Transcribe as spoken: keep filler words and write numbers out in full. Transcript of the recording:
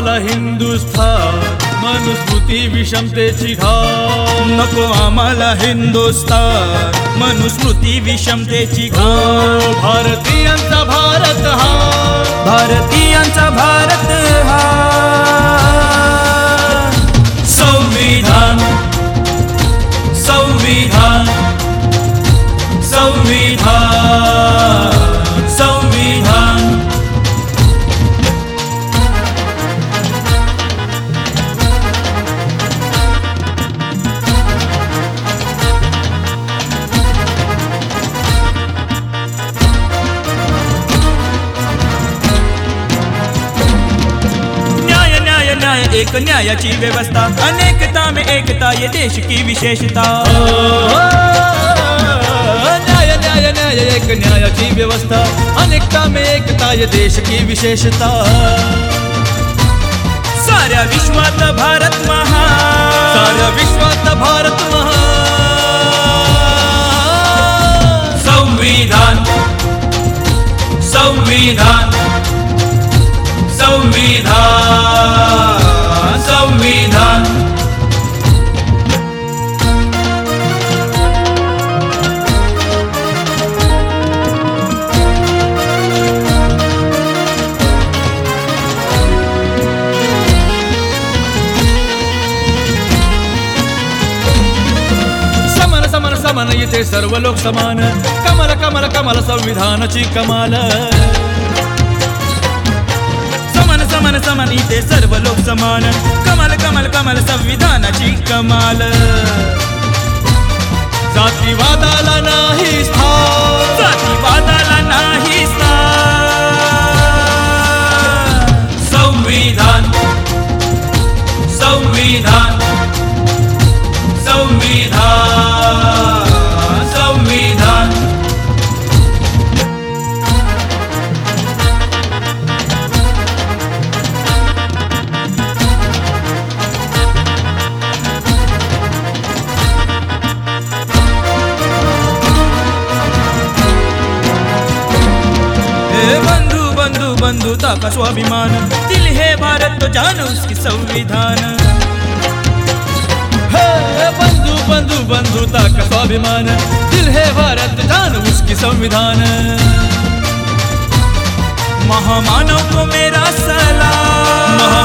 आम्हाला हिंदुस्थान, मनुस्मृती विषमतेची घाण. नको आम्हाला हिंदुस्थान, मनुस्मृती विषमतेची घाण. भारतीयांचा भारत हा, भारतीयांचा भारत हा. संविधान संविधान संविधान संविधान. न्याय न्याय न्याय एक न्यायाची व्यवस्था, अनेकता में एकता ये देश की विशेषता. न्याय न्याय न्याय एक न्यायाची व्यवस्था, अनेकता में एकता ये देश की विशेषता. साऱ्या विश्वात भारत महान, साऱ्या विश्वात भारत महान. संविधान संविधान संविधान संविधान. समान समान समान इथे सर्व लोक समान, कमाल कमाल कमाल संविधानाची कमाल. समान समान समान इथे सर्व लोक समान, कमाल कमाल कमाल संविधानाची कमाल. जातीवादाला नाही स्थान, जातीवादाला नाही स्थान. संविधान संविधान संविधान संविधान. बंधु बंधु बंधुता का स्वाभिमान, दिल है भारत तो जानो उसकी संविधान. बंधु बंधु बंधुता का स्वाभिमान, दिल है भारत जान उसकी संविधान. महामानव को मेरा सलाम,